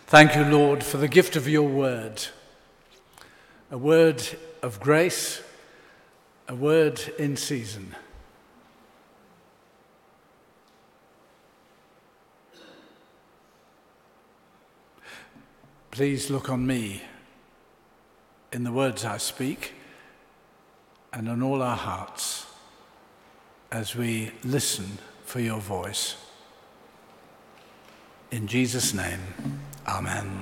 Thank you, Lord, for the gift of your word, a word of grace, a word in season. Please look on me in the words I speak and on all our hearts as we listen for your voice. In Jesus' name, amen.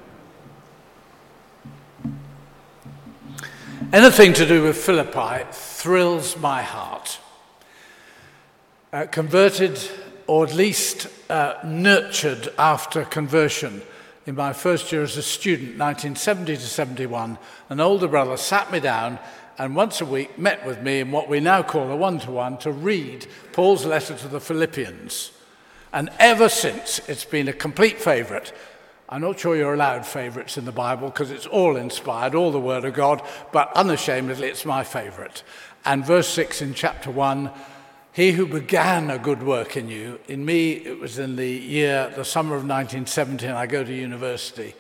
Anything to do with Philippi thrills my heart. Converted, or at least nurtured after conversion. In my first year as a student, 1970 to 71, an older brother sat me down and once a week met with me in what we now call a one-to-one to read Paul's letter to the Philippians. And ever since, it's been a complete favourite. I'm not sure you're allowed favourites in the Bible because it's all inspired, all the Word of God, but unashamedly, it's my favourite. And verse 6 in chapter 1, he who began a good work in you, in me it was in the summer of 1970, and I go to university,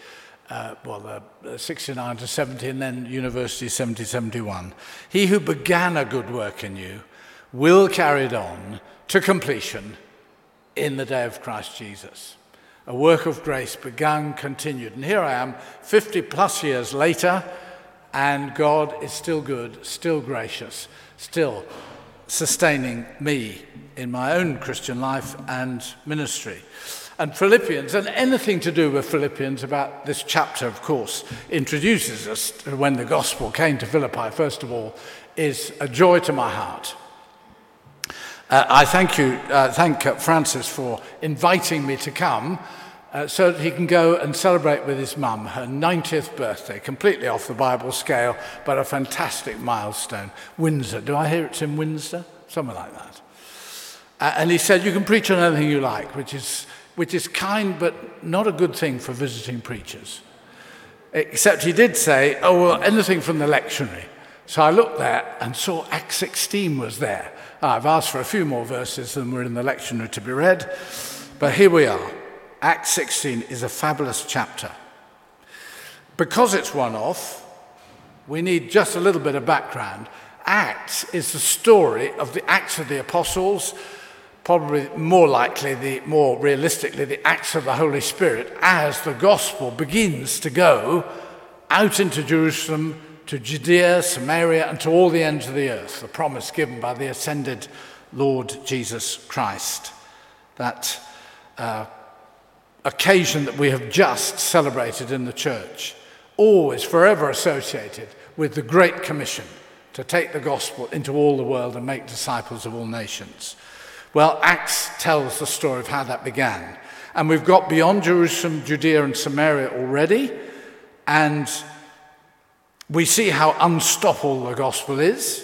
69 to 70, and then university 70, 71. He who began a good work in you will carry it on to completion in the day of Christ Jesus. A work of grace begun, continued. And here I am, 50 plus years later, and God is still good, still gracious, still sustaining me in my own Christian life and ministry. And Philippians, and anything to do with Philippians about this chapter, of course, introduces us to when the gospel came to Philippi, first of all, is a joy to my heart. I thank Francis for inviting me to come so that he can go and celebrate with his mum her 90th birthday, completely off the Bible scale, but a fantastic milestone. Windsor, do I hear it's in Windsor? Something like that. And he said, you can preach on anything you like, which is kind but not a good thing for visiting preachers. Except he did say, anything from the lectionary. So I looked there and saw Acts 16 was there. I've asked for a few more verses than were in the lectionary to be read, but here we are. Acts 16 is a fabulous chapter. Because it's one-off, we need just a little bit of background. Acts is the story of the Acts of the Apostles, probably more realistically, the Acts of the Holy Spirit, as the gospel begins to go out into Jerusalem, to Judea, Samaria, and to all the ends of the earth, the promise given by the ascended Lord Jesus Christ. That occasion that we have just celebrated in the church, always forever associated with the Great Commission to take the gospel into all the world and make disciples of all nations. Well, Acts tells the story of how that began. And we've got beyond Jerusalem, Judea, and Samaria already, and we see how unstoppable the gospel is.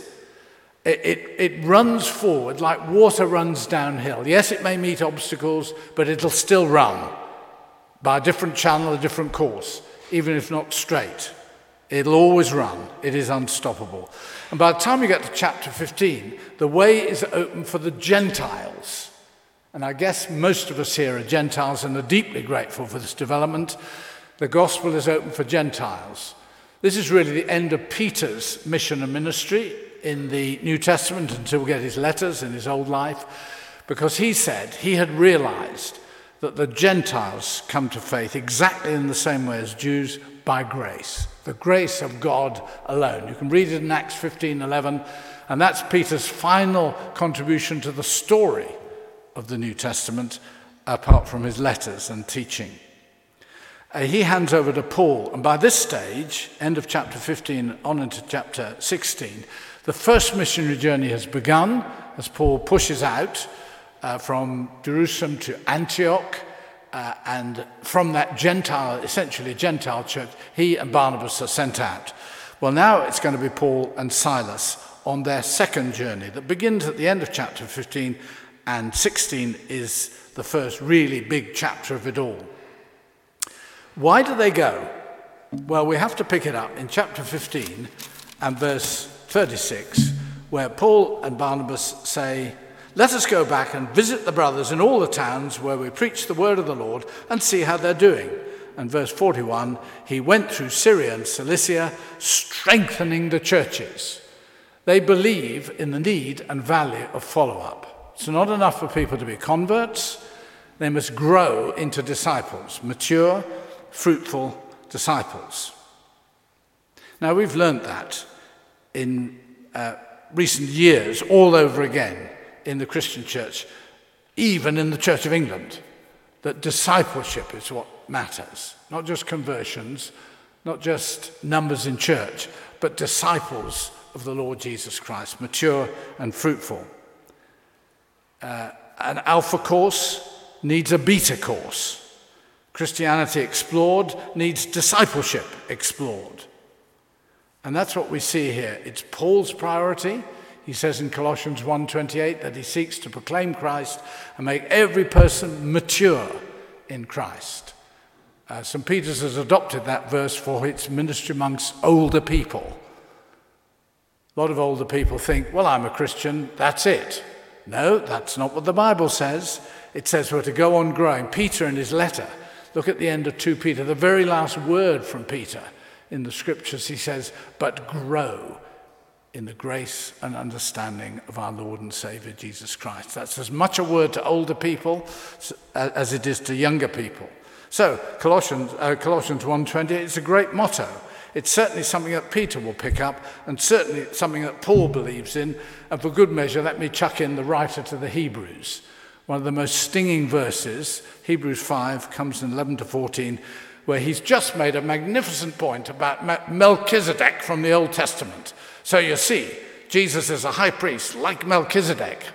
It runs forward like water runs downhill. Yes, it may meet obstacles, but it'll still run by a different channel, a different course, even if not straight. It'll always run. It is unstoppable. And by the time you get to chapter 15, the way is open for the Gentiles. And I guess most of us here are Gentiles and are deeply grateful for this development. The gospel is open for Gentiles. This is really the end of Peter's mission and ministry in the New Testament until we get his letters in his old life, because he said he had realized that the Gentiles come to faith exactly in the same way as Jews by grace, the grace of God alone. You can read it in Acts 15:11, and that's Peter's final contribution to the story of the New Testament, apart from his letters and teaching. He hands over to Paul, and by this stage, end of chapter 15 on into chapter 16, the first missionary journey has begun as Paul pushes out from Jerusalem to Antioch, and from that essentially Gentile church, he and Barnabas are sent out. Well, now it's going to be Paul and Silas on their second journey that begins at the end of chapter 15, and 16 is the first really big chapter of it all. Why do they go? Well, we have to pick it up in chapter 15 and verse 36, where Paul and Barnabas say, Let us go back and visit the brothers in all the towns where we preach the word of the Lord and see how they're doing. and verse 41, he went through Syria and Cilicia, strengthening the churches. They believe in the need and value of follow-up. It's not enough for people to be converts. They must grow into disciples, mature, fruitful disciples. Now, we've learned that in recent years all over again in the Christian church, even in the Church of England, that discipleship is what matters. Not just conversions, not just numbers in church, but disciples of the Lord Jesus Christ, mature and fruitful. An alpha course needs a beta course. Christianity explored needs discipleship explored. And that's what we see here. It's Paul's priority. He says in Colossians 1:28 that he seeks to proclaim Christ and make every person mature in Christ. St. Peter's has adopted that verse for its ministry amongst older people. A lot of older people think, well, I'm a Christian, that's it. No, that's not what the Bible says. It says we're to go on growing. Peter in his letter, look at the end of 2 Peter, the very last word from Peter in the scriptures, he says, but grow in the grace and understanding of our Lord and Savior Jesus Christ. That's as much a word to older people as it is to younger people. So Colossians 1:20, it's a great motto. It's certainly something that Peter will pick up, and certainly something that Paul believes in. And for good measure, let me chuck in the writer to the Hebrews. One of the most stinging verses, Hebrews 5, comes in 11 to 14, where he's just made a magnificent point about Melchizedek from the Old Testament. So you see, Jesus is a high priest like Melchizedek.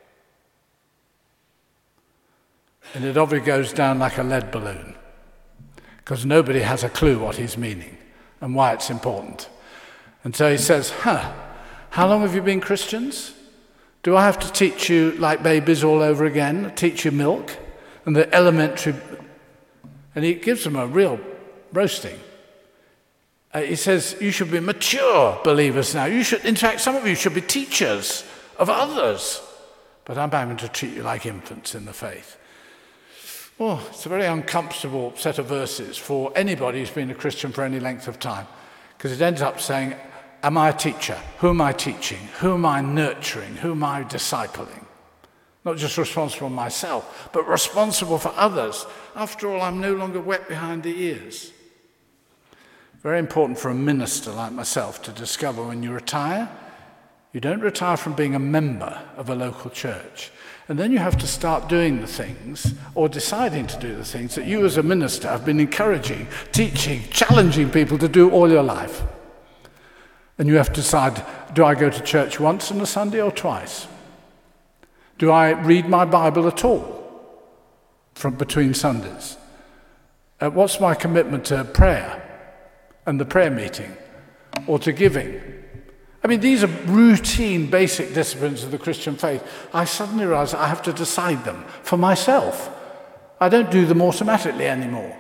And it obviously goes down like a lead balloon, because nobody has a clue what he's meaning and why it's important. And so he says, how long have you been Christians? Do I have to teach you like babies all over again, teach you milk and the elementary? And he gives them a real roasting. He says, you should be mature believers now. You should, in fact, some of you should be teachers of others. But I'm having to treat you like infants in the faith. Oh, it's a very uncomfortable set of verses for anybody who's been a Christian for any length of time, because it ends up saying, am I a teacher? Who am I teaching? Who am I nurturing? Who am I discipling? Not just responsible for myself, but responsible for others. After all, I'm no longer wet behind the ears. Very important for a minister like myself to discover when you retire. You don't retire from being a member of a local church. And then you have to start doing the things, or deciding to do the things that you as a minister have been encouraging, teaching, challenging people to do all your life. And you have to decide, do I go to church once on a Sunday or twice? Do I read my Bible at all from between Sundays? What's my commitment to prayer and the prayer meeting, or to giving? I mean, these are routine, basic disciplines of the Christian faith. I suddenly realize I have to decide them for myself. I don't do them automatically anymore.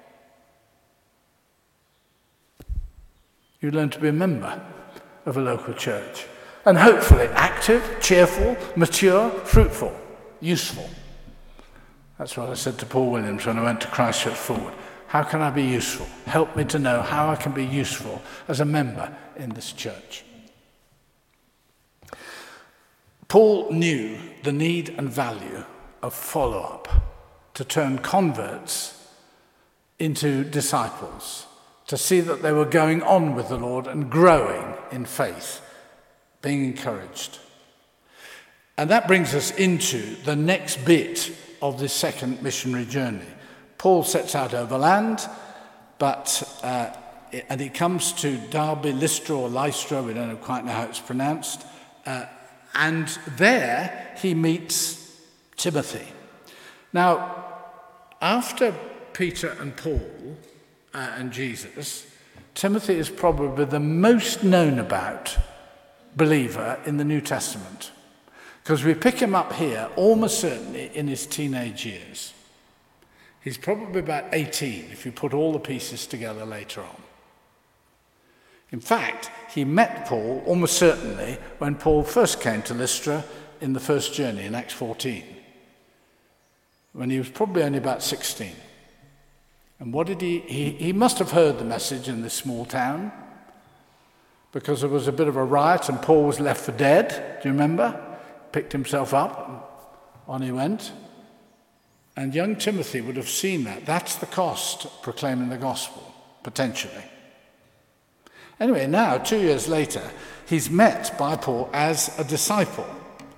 You learn to be a member of a local church. And hopefully active, cheerful, mature, fruitful, useful. That's what I said to Paul Williams when I went to Christchurch Forward. How can I be useful? Help me to know how I can be useful as a member in this church. Paul knew the need and value of follow-up to turn converts into disciples, to see that they were going on with the Lord and growing in faith, being encouraged. And that brings us into the next bit of this second missionary journey. Paul sets out overland, and he comes to Derbe, Lystra or Lystra, we don't quite know how it's pronounced, and there he meets Timothy. Now, after Peter and Paul and Jesus, Timothy is probably the most known about believer in the New Testament, because we pick him up here almost certainly in his teenage years. He's probably about 18 if you put all the pieces together later on. In fact, he met Paul almost certainly when Paul first came to Lystra in the first journey in Acts 14, when he was probably only about 16. And what did he must have heard the message in this small town, because there was a bit of a riot and Paul was left for dead. Do you remember? Picked himself up and on he went. And young Timothy would have seen that. That's the cost of proclaiming the gospel, potentially. Anyway, now, 2 years later, he's met by Paul as a disciple.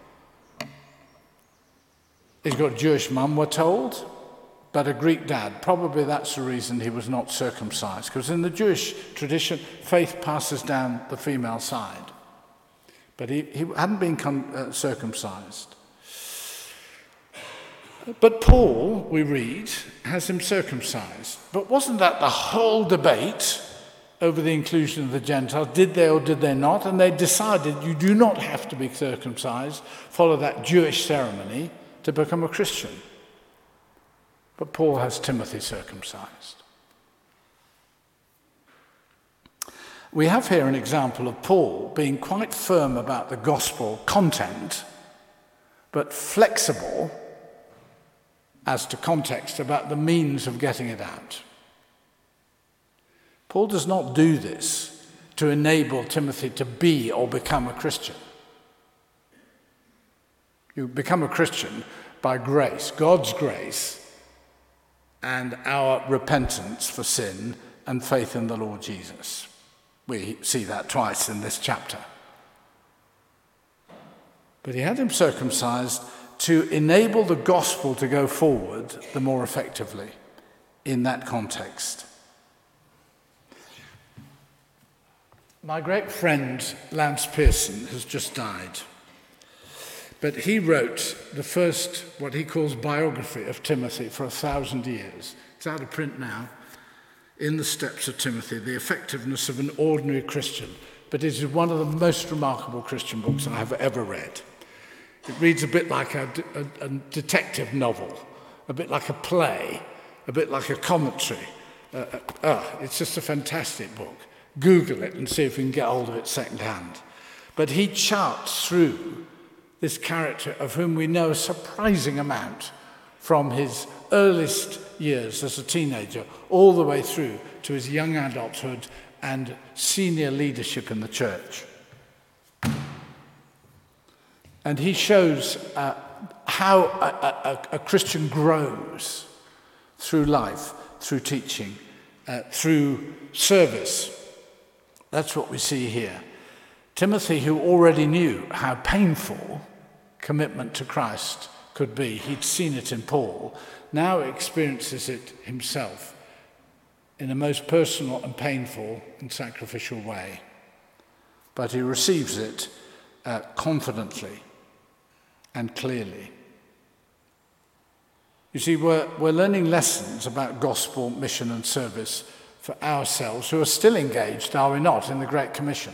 He's got a Jewish mum, we're told, but a Greek dad. Probably that's the reason he was not circumcised, because in the Jewish tradition, faith passes down the female side. But he hadn't been circumcised. But Paul, we read, has him circumcised. But wasn't that the whole debate over the inclusion of the Gentiles? Did they or did they not? And they decided you do not have to be circumcised, follow that Jewish ceremony to become a Christian. But Paul has Timothy circumcised. We have here an example of Paul being quite firm about the gospel content, but flexible as to context about the means of getting it out. Paul does not do this to enable Timothy to be or become a Christian. You become a Christian by grace, God's grace, and our repentance for sin and faith in the Lord Jesus. We see that twice in this chapter. But he had him circumcised to enable the gospel to go forward the more effectively in that context. My great friend Lance Pearson has just died, but he wrote the first, what he calls biography of Timothy for 1,000 years. It's out of print now, In the Steps of Timothy, The Effectiveness of an Ordinary Christian. But it is one of the most remarkable Christian books I have ever read. It reads a bit like a detective novel, a bit like a play, a bit like a commentary. It's just a fantastic book. Google it and see if you can get hold of it secondhand. But he charts through this character of whom we know a surprising amount from his earliest years as a teenager all the way through to his young adulthood and senior leadership in the church. And he shows how a Christian grows through life, through teaching, through service. That's what we see here. Timothy, who already knew how painful commitment to Christ could be, he'd seen it in Paul, now experiences it himself in a most personal and painful and sacrificial way. But he receives it confidently and clearly. You see, we're learning lessons about gospel mission and service for ourselves who are still engaged, are we not, in the Great Commission.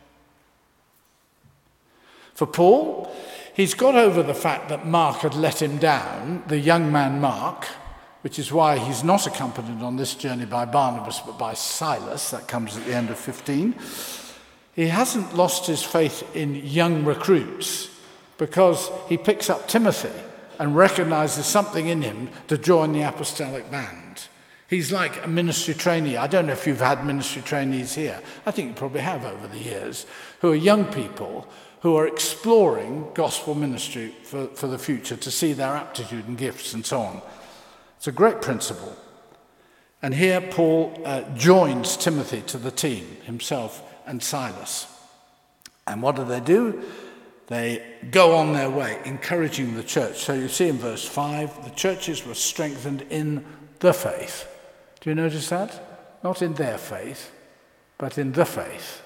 For Paul, he's got over the fact that Mark had let him down, the young man Mark, which is why he's not accompanied on this journey by Barnabas but by Silas. That comes at the end of 15. He hasn't lost his faith in young recruits because he picks up Timothy and recognizes something in him to join the apostolic band. He's like a ministry trainee. I don't know if you've had ministry trainees here. I think you probably have over the years, who are young people who are exploring gospel ministry for the future to see their aptitude and gifts and so on. It's a great principle. And here Paul joins Timothy to the team, himself and Silas. And what do? They go on their way, encouraging the church. So you see in verse 5, the churches were strengthened in the faith. Do you notice that? Not in their faith, but in the faith.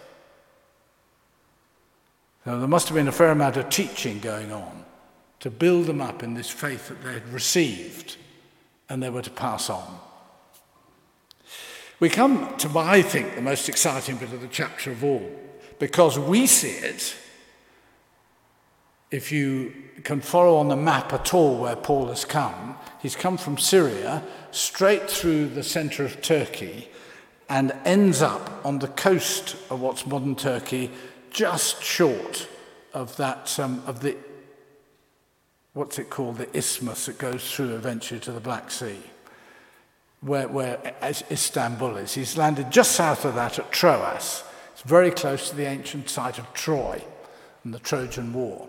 So there must have been a fair amount of teaching going on to build them up in this faith that they had received and they were to pass on. We come to, I think, the most exciting bit of the chapter of all, because we see it, if you can follow on the map at all where Paul has come. He's come from Syria straight through the center of Turkey and ends up on the coast of what's modern Turkey, just short of that, of the, what's it called, the isthmus that goes through eventually to the Black Sea. where Istanbul is. He's landed just south of that at Troas. It's very close to the ancient site of Troy and the Trojan War.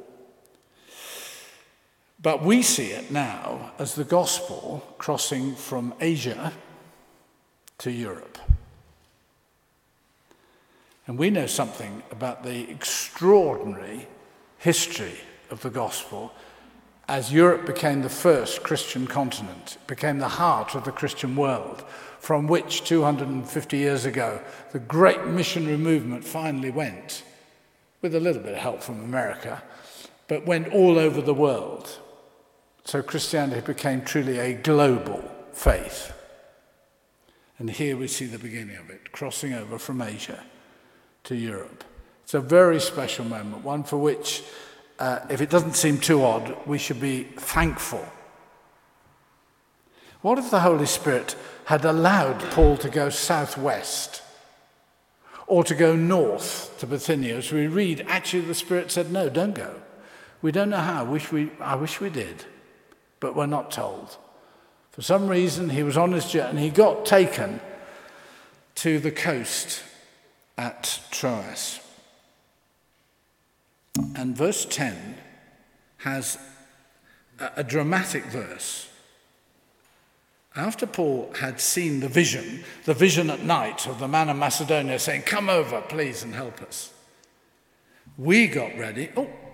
But we see it now as the gospel crossing from Asia to Europe. And we know something about the extraordinary history of the gospel as Europe became the first Christian continent, became the heart of the Christian world, from which 250 years ago the great missionary movement finally went, with a little bit of help from America, but went all over the world. So Christianity became truly a global faith. And here we see the beginning of it, crossing over from Asia to Europe. It's a very special moment, one for which, if it doesn't seem too odd, we should be thankful. What if the Holy Spirit had allowed Paul to go southwest or to go north to Bithynia? As we read, actually the Spirit said, no, don't go. We don't know how. I wish we did, but we're not told. For some reason, he was on his journey and he got taken to the coast at Troas. And verse 10 has a dramatic verse. After Paul had seen the vision at night of the man of Macedonia saying, come over, please, and help us. We got ready.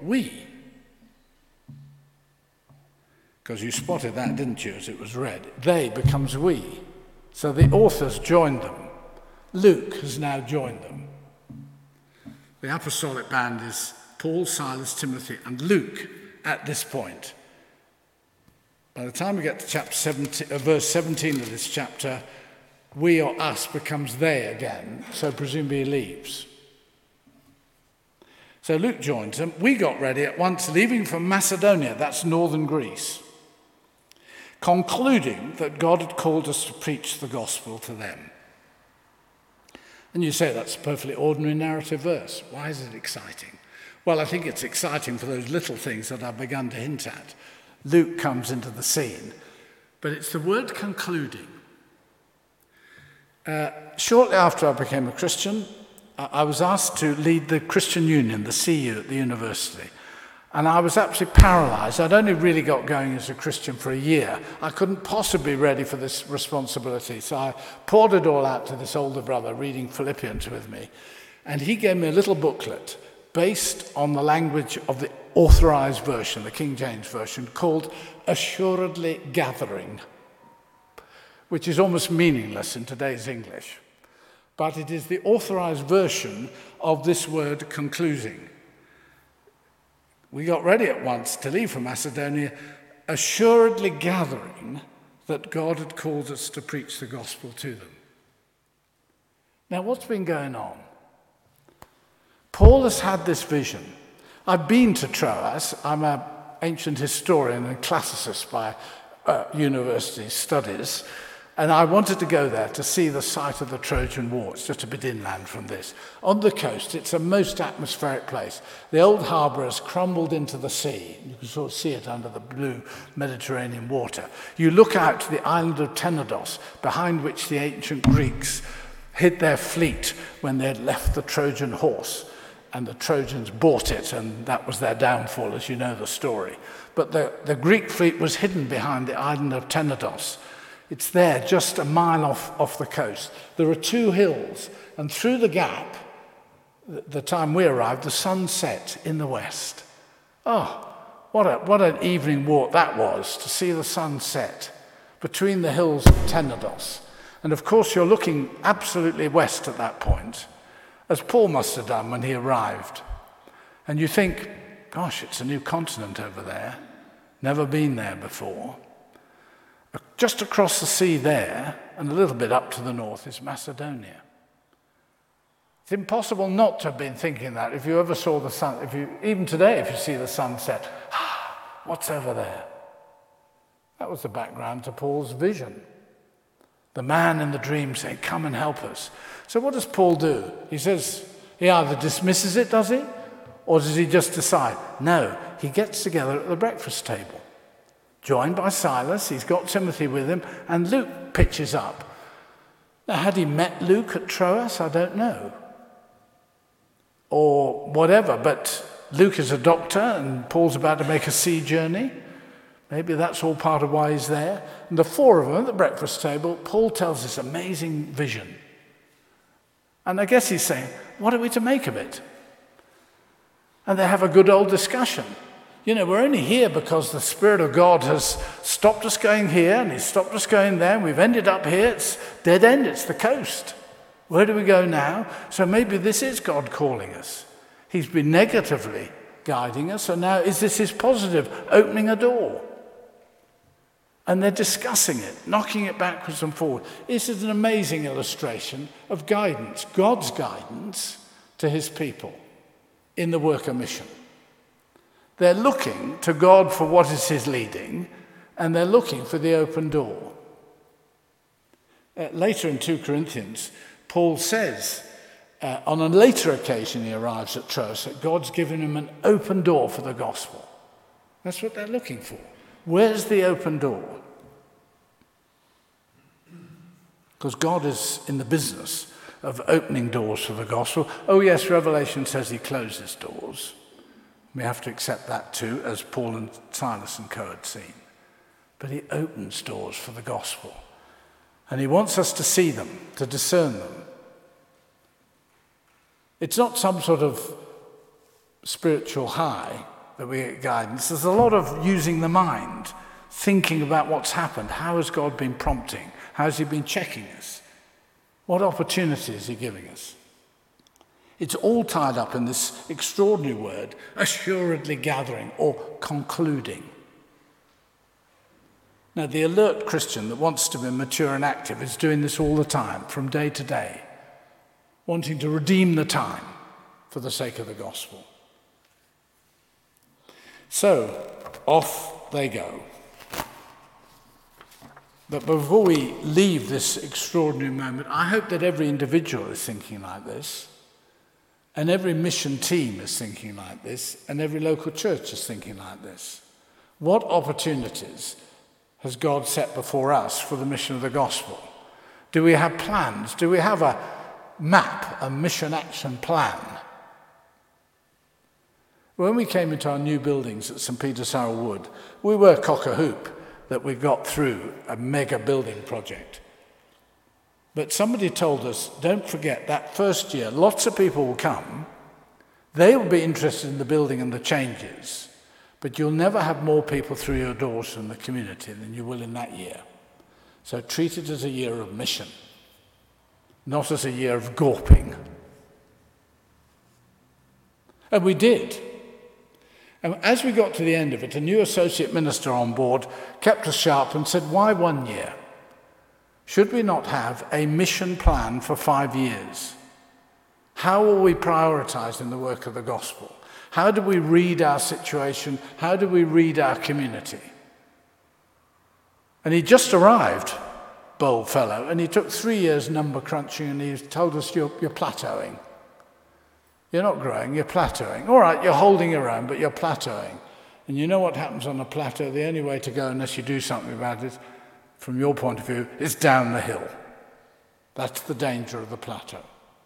Because you spotted that, didn't you, as it was read. They becomes we. So the authors joined them. Luke has now joined them. The apostolic band is Paul, Silas, Timothy, and Luke at this point. By the time we get to chapter 17, verse 17 of this chapter, we or us becomes they again, so presumably he leaves. So Luke joins them. We got ready at once, leaving from Macedonia, that's northern Greece, concluding that God had called us to preach the gospel to them. And you say that's a perfectly ordinary narrative verse. Why is it exciting? Well, I think it's exciting for those little things that I've begun to hint at. Luke comes into the scene, but it's the word concluding. Shortly after I became a Christian, I was asked to lead the Christian Union, the CU at the university. And I was absolutely paralyzed. I'd only really got going as a Christian for a year. I couldn't possibly be ready for this responsibility. So I poured it all out to this older brother reading Philippians with me. And he gave me a little booklet based on the language of the authorized version, the King James Version, called Assuredly Gathering, which is almost meaningless in today's English. But it is the authorized version of this word concluding. We got ready at once to leave from Macedonia, assuredly gathering that God had called us to preach the gospel to them. Now, what's been going on? Paul has had this vision. I've been to Troas. I'm an ancient historian and classicist by university studies, and I wanted to go there to see the site of the Trojan War. It's just a bit inland from this. On the coast, it's a most atmospheric place. The old harbour has crumbled into the sea. You can sort of see it under the blue Mediterranean water. You look out to the island of Tenedos, behind which the ancient Greeks hid their fleet when they had left the Trojan horse. And the Trojans bought it, and that was their downfall, as you know the story. But the Greek fleet was hidden behind the island of Tenedos. It's there, just a mile off the coast. There are two hills, and through the gap, the time we arrived, the sun set in the west. Oh, what an evening walk that was, to see the sun set between the hills of Tenedos. And of course, you're looking absolutely west at that point, as Paul must have done when he arrived. And you think, gosh, it's a new continent over there. Never been there before. Just across the sea there, and a little bit up to the north, is Macedonia. It's impossible not to have been thinking that. If you ever saw the sun, even today, if you see the sunset, what's over there? That was the background to Paul's vision. The man in the dream saying, come and help us. So what does Paul do? He says, he either dismisses it, does he? Or does he just decide? No, he gets together at the breakfast table, joined by Silas. He's got Timothy with him, and Luke pitches up. Now, had he met Luke at Troas? I don't know. Or whatever, but Luke is a doctor, and Paul's about to make a sea journey. Maybe that's all part of why he's there. And the four of them at the breakfast table, Paul tells this amazing vision. And I guess he's saying, what are we to make of it? And they have a good old discussion. You know, we're only here because the Spirit of God has stopped us going here, and he's stopped us going there, and we've ended up here. It's dead end, it's the coast. Where do we go now? So maybe this is God calling us. He's been negatively guiding us, and now is this his positive, opening a door? And they're discussing it, knocking it backwards and forward. This is an amazing illustration of guidance, God's guidance to his people in the work of mission. They're looking to God for what is his leading, and they're looking for the open door. Later in 2 Corinthians, Paul says, on a later occasion he arrives at Troas, that God's given him an open door for the gospel. That's what they're looking for. Where's the open door? Because God is in the business of opening doors for the gospel. Oh yes, Revelation says he closes doors. We have to accept that too, as Paul and Silas and co had seen. But he opens doors for the gospel. And he wants us to see them, to discern them. It's not some sort of spiritual high that we get guidance. There's a lot of using the mind, thinking about what's happened. How has God been prompting? How has he been checking us? What opportunity is he giving us? It's all tied up in this extraordinary word, assuredly gathering or concluding. Now, the alert Christian that wants to be mature and active is doing this all the time, from day to day, wanting to redeem the time for the sake of the gospel. So, off they go. But before we leave this extraordinary moment, I hope that every individual is thinking like this, and every mission team is thinking like this, and every local church is thinking like this. What opportunities has God set before us for the mission of the gospel? Do we have plans? Do we have a map, a mission action plan? When we came into our new buildings at St. Peter Sarrell Wood, we were cock-a-hoop that we got through a mega building project. But somebody told us, don't forget that first year, lots of people will come. They will be interested in the building and the changes, but you'll never have more people through your doors from the community than you will in that year. So treat it as a year of mission, not as a year of gawping. And we did. And as we got to the end of it, a new associate minister on board kept us sharp and said, why 1 year? Should we not have a mission plan for 5 years? How will we prioritize in the work of the gospel? How do we read our situation? How do we read our community? And he just arrived, bold fellow, and he took 3 years number crunching, and he told us, you're plateauing. You're not growing, you're plateauing. All right, you're holding your own, but you're plateauing. And you know what happens on a plateau? The only way to go, unless you do something about it, from your point of view, is down the hill. That's the danger of the plateau.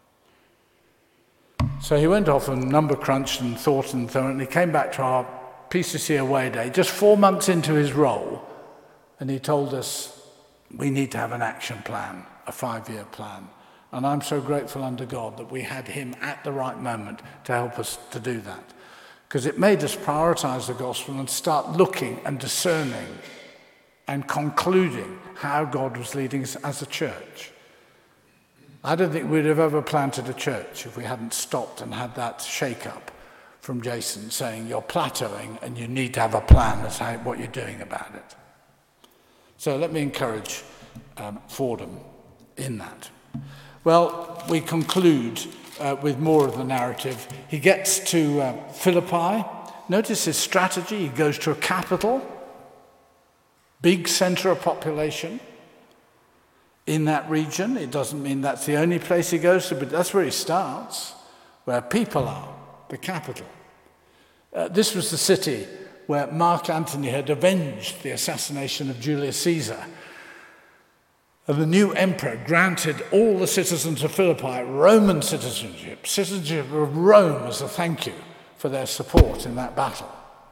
So he went off and number crunched and thought, and he came back to our PCC away day, just 4 months into his role, and he told us, we need to have an action plan, a 5-year plan. And I'm so grateful unto God that we had him at the right moment to help us to do that. Because it made us prioritize the gospel and start looking and discerning and concluding how God was leading us as a church. I don't think we'd have ever planted a church if we hadn't stopped and had that shake-up from Jason saying, you're plateauing and you need to have a plan as to what you're doing about it. So let me encourage Fordham in that. Well, we conclude with more of the narrative. He gets to Philippi. Notice his strategy. He goes to a capital, big center of population in that region. It doesn't mean that's the only place he goes to, but that's where he starts, where people are, the capital. This was the city where Mark Antony had avenged the assassination of Julius Caesar. And the new emperor granted all the citizens of Philippi Roman citizenship of Rome as a thank you for their support in that battle.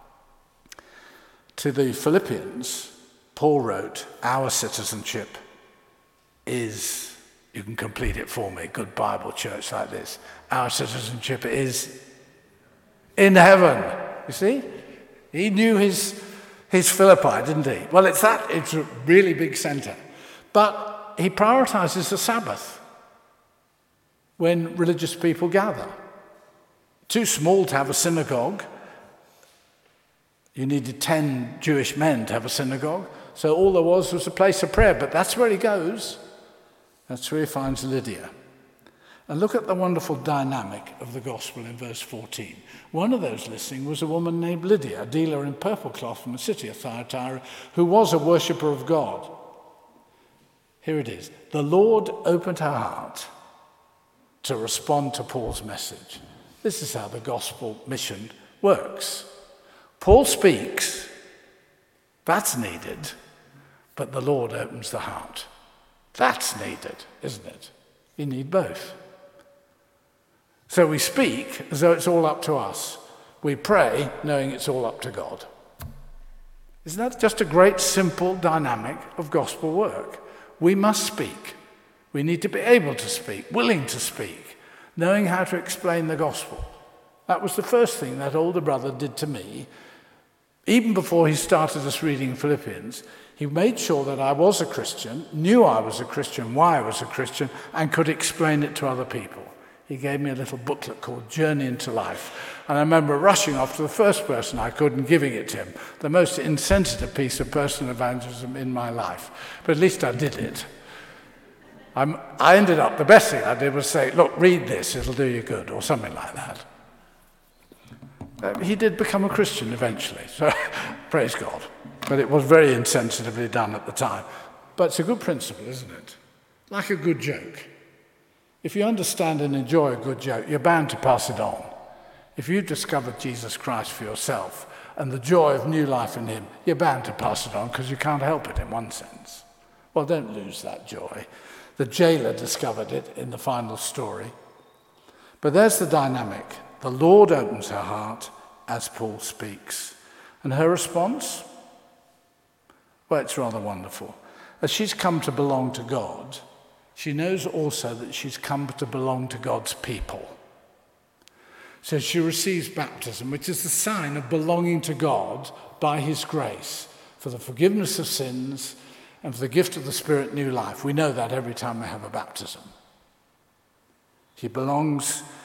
To the Philippians, Paul wrote, our citizenship is, you can complete it for me, good Bible church like this, our citizenship is in heaven. You see? He knew his Philippi, didn't he? Well, it's a really big centre. But he prioritizes the Sabbath when religious people gather. Too small to have a synagogue. You needed 10 Jewish men to have a synagogue. So all there was a place of prayer. But that's where he goes. That's where he finds Lydia. And look at the wonderful dynamic of the gospel in verse 14. One of those listening was a woman named Lydia, a dealer in purple cloth from the city of Thyatira, who was a worshipper of God. Here it is. The Lord opened her heart to respond to Paul's message. This is how the gospel mission works. Paul speaks, that's needed, but the Lord opens the heart. That's needed, isn't it? You need both. So we speak as though it's all up to us. We pray knowing it's all up to God. Isn't that just a great, simple dynamic of gospel work? We must speak. We need to be able to speak, willing to speak, knowing how to explain the gospel. That was the first thing that older brother did to me. Even before he started us reading Philippians, he made sure that I was a Christian, knew I was a Christian, why I was a Christian, and could explain it to other people. He gave me a little booklet called Journey into Life. And I remember rushing off to the first person I could and giving it to him, the most insensitive piece of personal evangelism in my life. But at least I did it. I ended up, the best thing I did was say, look, read this, it'll do you good, or something like that. He did become a Christian eventually, so praise God. But it was very insensitively done at the time. But it's a good principle, isn't it? Like a good joke. If you understand and enjoy a good joke, you're bound to pass it on. If you've discovered Jesus Christ for yourself and the joy of new life in him, you're bound to pass it on because you can't help it in one sense. Well, don't lose that joy. The jailer discovered it in the final story. But there's the dynamic. The Lord opens her heart as Paul speaks. And her response? Well, it's rather wonderful. As she's come to belong to God, she knows also that she's come to belong to God's people. So she receives baptism, which is the sign of belonging to God by his grace for the forgiveness of sins and for the gift of the Spirit, new life. We know that every time we have a baptism. She belonged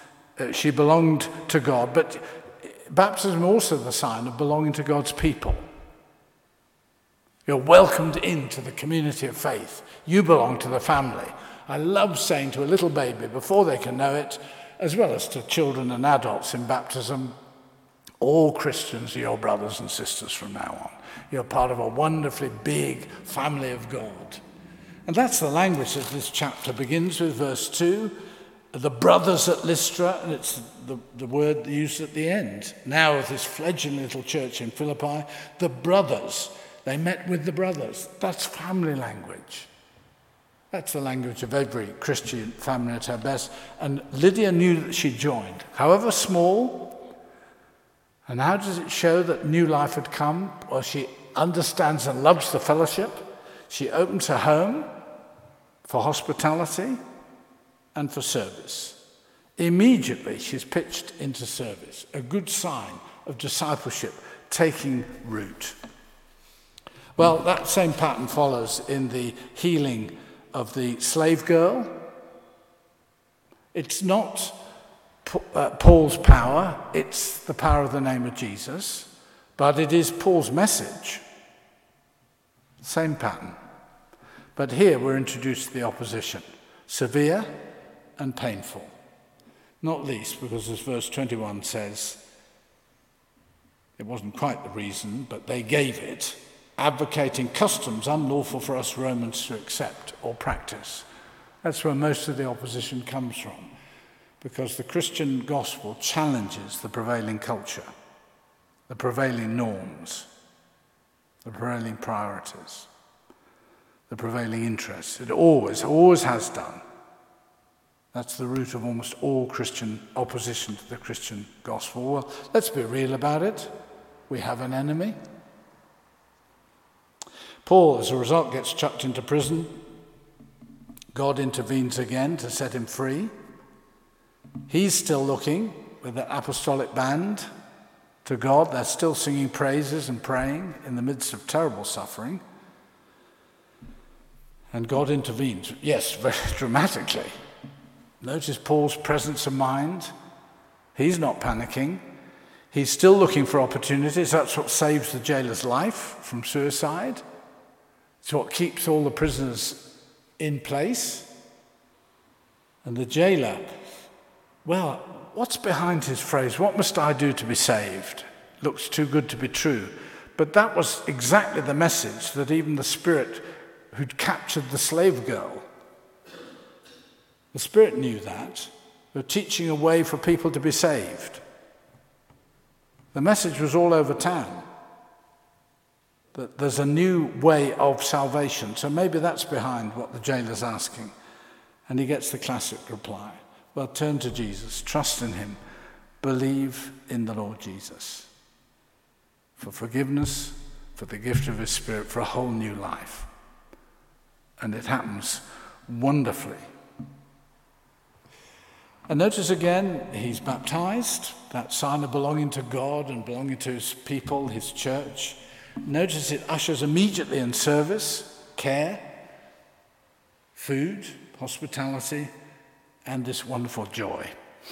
to God, but baptism is also the sign of belonging to God's people. You're welcomed into the community of faith. You belong to the family. I love saying to a little baby before they can know it, as well as to children and adults in baptism, all Christians are your brothers and sisters from now on. You're part of a wonderfully big family of God. And that's the language that this chapter begins with, verse 2. The brothers at Lystra, and it's the word used at the end. Now of this fledgling little church in Philippi, the brothers, they met with the brothers. That's family language. That's the language of every Christian family at her best. And Lydia knew that she joined, however small. And how does it show that new life had come? Well, she understands and loves the fellowship. She opens her home for hospitality and for service. Immediately, she's pitched into service, a good sign of discipleship taking root. Well, that same pattern follows in the healing of the slave girl. It's not Paul's power, it's the power of the name of Jesus, but it is Paul's message. Same pattern. But here we're introduced to the opposition, severe and painful. Not least because, as verse 21 says, it wasn't quite the reason, but they gave it, advocating customs unlawful for us Romans to accept or practice. That's where most of the opposition comes from, because the Christian gospel challenges the prevailing culture. the prevailing norms, the prevailing priorities, the prevailing interests. It always has done. That's the root of almost all Christian opposition to the Christian gospel. Well, let's be real about it. We have an enemy. Paul, as a result, gets chucked into prison. God intervenes again to set him free. He's still looking with that apostolic band to God. They're still singing praises and praying in the midst of terrible suffering. And God intervenes, yes, very dramatically. Notice Paul's presence of mind. He's not panicking. He's still looking for opportunities. That's what saves the jailer's life from suicide. It's what keeps all the prisoners in place. And the jailer, well, what's behind his phrase, "What must I do to be saved?" Looks too good to be true. But that was exactly the message that even the spirit who'd captured the slave girl, the spirit knew that. They were teaching a way for people to be saved. The message was all over town that there's a new way of salvation. So maybe that's behind what the jailer's asking. And he gets the classic reply. Well, turn to Jesus, trust in him, believe in the Lord Jesus for forgiveness, for the gift of his Spirit, for a whole new life. And it happens wonderfully. And notice again, he's baptized, that sign of belonging to God and belonging to his people, his church. Notice it ushers immediately in service, care, food, hospitality, and this wonderful joy.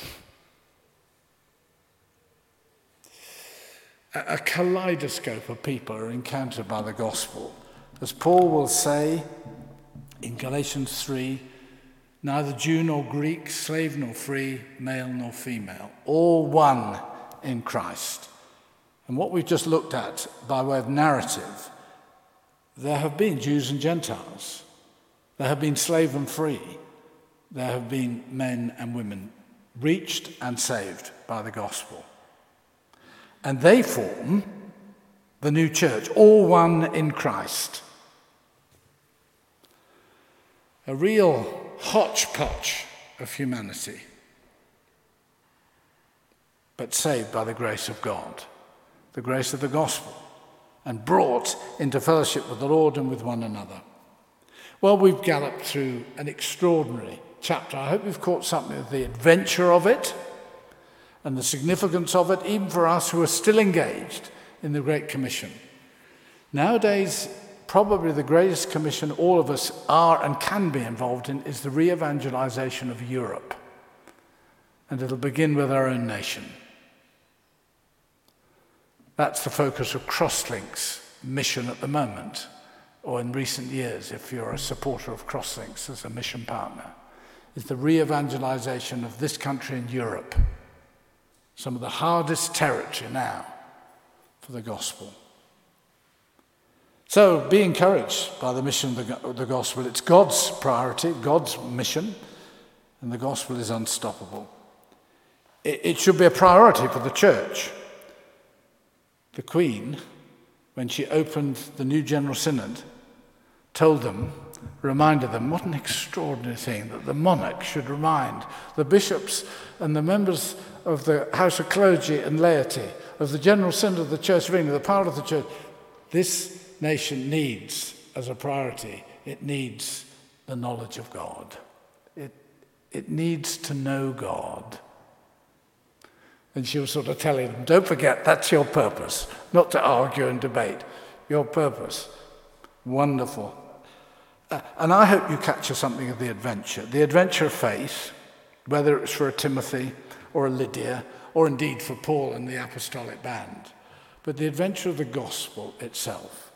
A kaleidoscope of people are encountered by the gospel. As Paul will say in Galatians 3, neither Jew nor Greek, slave nor free, male nor female, all one in Christ. And what we've just looked at by way of narrative, there have been Jews and Gentiles. There have been slave and free. There have been men and women reached and saved by the gospel. And they form the new church, all one in Christ. A real hodgepodge of humanity, but saved by the grace of God, the grace of the gospel, and brought into fellowship with the Lord and with one another. Well, we've galloped through an extraordinary chapter. I hope you've caught something of the adventure of it and the significance of it, even for us who are still engaged in the Great Commission. Nowadays, probably the greatest commission all of us are and can be involved in is the re-evangelization of Europe. And it'll begin with our own nation. That's the focus of Crosslink's mission at the moment, or in recent years, if you're a supporter of Crosslinks as a mission partner, is the re-evangelization of this country and Europe. Some of the hardest territory now for the gospel. So be encouraged by the mission of the gospel. It's God's priority, God's mission, and the gospel is unstoppable. It should be a priority for the church. The Queen, when she opened the new General Synod, reminded them, what an extraordinary thing that the monarch should remind the bishops and the members of the House of Clergy and Laity, of the General Synod of the Church of England, the power of the church. This nation needs, as a priority, it needs the knowledge of God. It needs to know God. And she was sort of telling them, don't forget, that's your purpose, not to argue and debate. Your purpose. Wonderful. And I hope you capture something of the adventure of faith, whether it's for a Timothy or a Lydia, or indeed for Paul and the apostolic band, but the adventure of the gospel itself.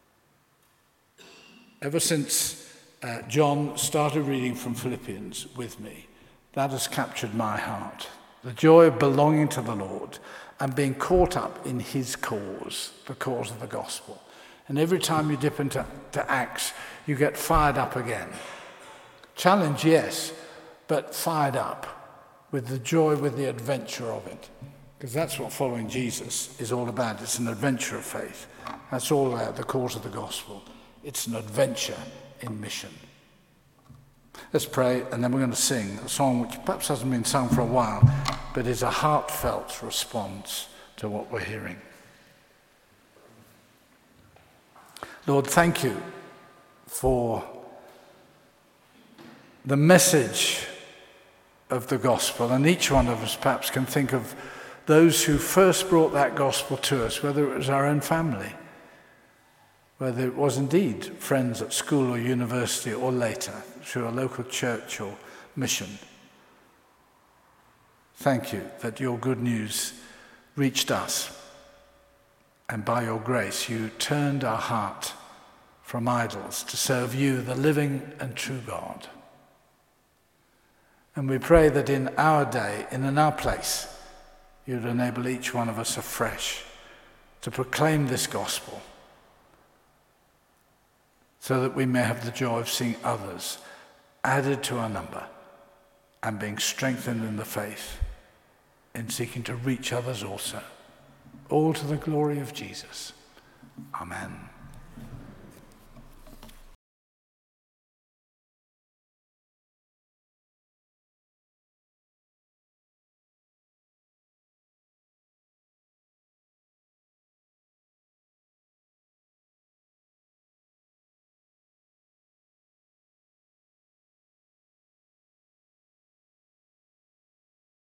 Ever since John started reading from Philippians with me, that has captured my heart. The joy of belonging to the Lord and being caught up in his cause, the cause of the gospel. And every time you dip into Acts, you get fired up again. Challenge, yes, but fired up with the joy, with the adventure of it. Because that's what following Jesus is all about. It's an adventure of faith. That's all at the core of the gospel. It's an adventure in mission. Let's pray, and then we're going to sing a song which perhaps hasn't been sung for a while, but is a heartfelt response to what we're hearing. Lord, thank you for the message of the gospel, and each one of us perhaps can think of those who first brought that gospel to us, whether it was our own family, whether it was indeed friends at school or university or later, through a local church or mission. Thank you that your good news reached us, and by your grace you turned our heart from idols to serve you, the living and true God. And we pray that in our day and in our place, you'd enable each one of us afresh to proclaim this gospel, so that we may have the joy of seeing others added to our number and being strengthened in the faith in seeking to reach others also, all to the glory of Jesus. Amen.